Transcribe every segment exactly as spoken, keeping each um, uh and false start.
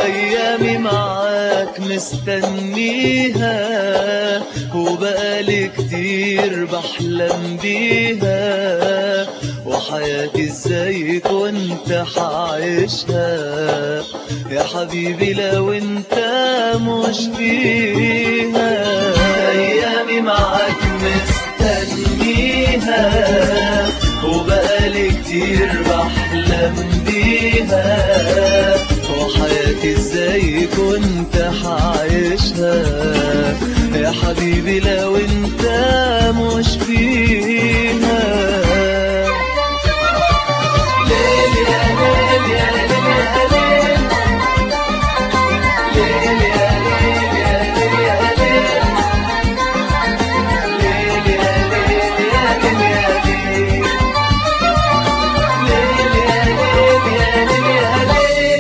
أيامي معاك مستنيها، وبقالي كتير بحلم بيها، وحياتي ازاي كنت حعيشها يا حبيبي لو انت مش فيها. أيامي معاك مستنيها، وبقالي كتير بحلم بيها، وحياتي ازاي كنت حعيشها يا حبيبي لو انت مش فيها. ليل يا ليل يا ليل يا ليل، ليل يا ليل يا ليل يا ليل، ليل يا ليل يا ليل يا ليل، ليل يا ليل يا ليل يا ليل.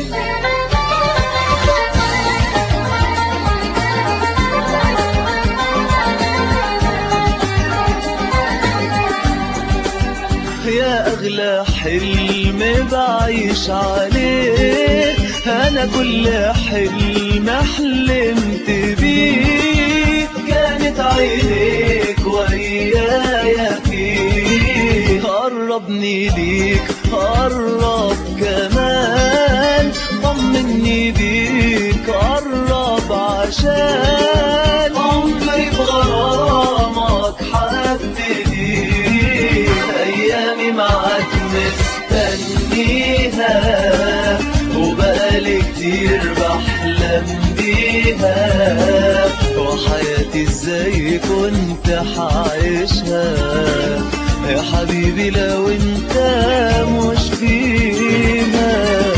يا أغلى حلم بعيش عليه، أنا كل حلم حلمت بيه كانت عينيك ويايا فيه. قربني ليك قرب كمان، طمني بيك قرب عشان عمري بغرامك حبيبي. أيامي معاك مستنيها، وبقالي كتير بحلم بيها، وحياتي ازاي كنت حعيشها يا حبيبي لو انت مش فيها.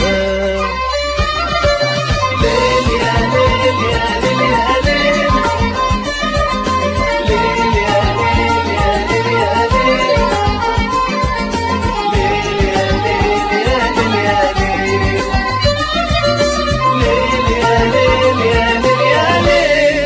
ليل يا ليل يا ليل يا ليل، ليل يا ليل يا ليل يا ليل، ليل يا ليل يا ليل يا ليل، ليل يا ليل يا ليل يا ليل.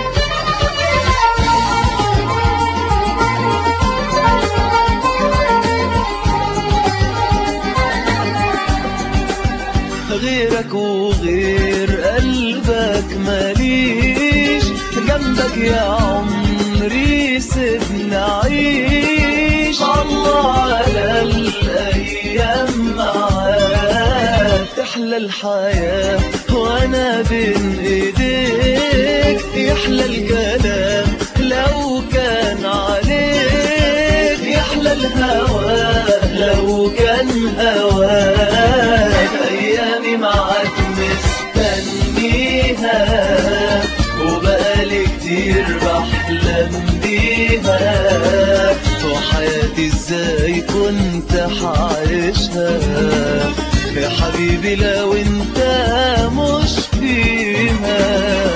غيرك وغير قلبك ماليش، جنبك يا عمري سيبني أعيش. الله على الأيام معاك تحلى الحياة وأنا بين إيديك، يحلى الكلام لو كان عليك، يحلى الهوى لو كان هواك. أيامي معاك مستنيها، وبقالي كتير بحلم بيها، وحياتي ازاي كنت حعيشها يا حبيبي لو انت مش فيها.